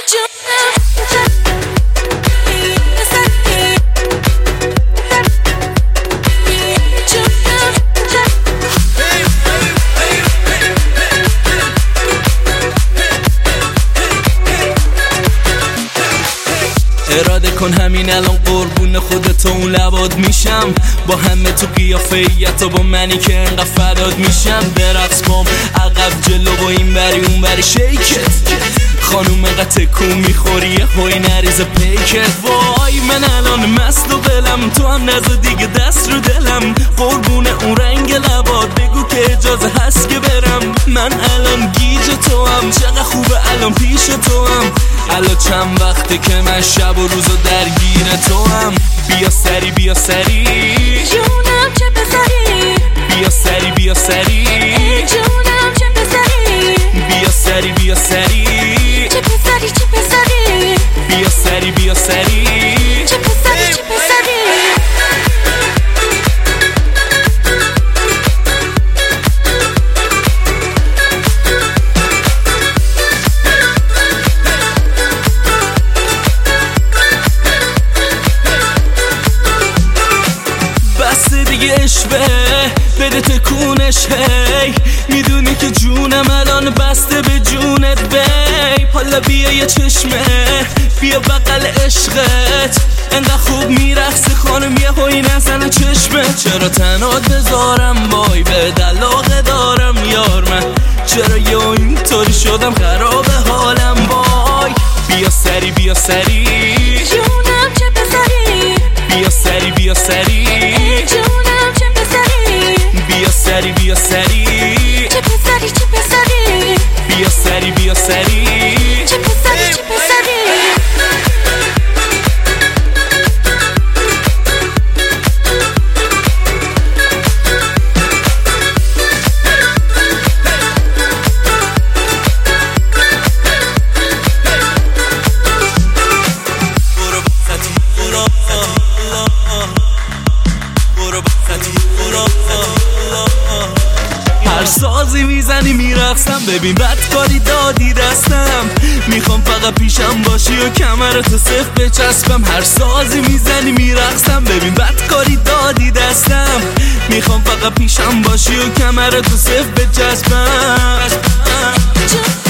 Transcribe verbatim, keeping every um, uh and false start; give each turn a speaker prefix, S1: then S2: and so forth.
S1: اراده کن همین الان قربون خودت و اون لبات میشم، با همه تو قیافیت و با منی که انقدر فدات میشم. برقص بام عقب جلو و این بری اون بری شیکت، خانوم انقدر تکون میخوری یه هوی نریز پیکت. وای من الان مست و دلم، تو هم نزد دیگه دست رو دلم. قربون اون رنگ لبات بگو که اجازه هست که برم. من الان گیج تو هم، چقدر خوبه الان پیش تو هم. الان چند وقته که من شب و روزو درگیر تو هم. بیا سری بیا سری
S2: جونم چه پسری،
S1: بیا سری بیا سری
S2: جونم چه پسری،
S1: بیا سری بیا سری
S2: چه پسری چه پسری،
S1: بیا سری بیا سری
S2: چه پسری چه پسری.
S1: اشبه بده تکونش هی، میدونی که جونم الان بسته به جونت بی. حالا بیا یه چشمه بیا بغل عشقت، انقدر خوب میرقصی خانم یه هوی نزنه چشمه. چرا تنات بذارم وای به دلاغه دارم یار من، چرا یه اینطوری شدم خراب حالم وای. بیا سری بیا سری
S2: جونم چه پسری،
S1: بیا سری بیا سری
S2: جونم چه پسری،
S1: بیا سری بیا سری
S2: چه پسری چه پسری،
S1: بیا سری بیا سری
S2: چه پسری چه پسری.
S1: هر سازی میزنی میرقصم، ببین بدکاری دادی دستم. میخوام فقط پیشم باشی و کمرتو صف بچسبم. هر سازی میزنی میرقصم، ببین بدکاری دادی دستم. میخوام فقط پیشم باشی و کمرتو صف بچسبم.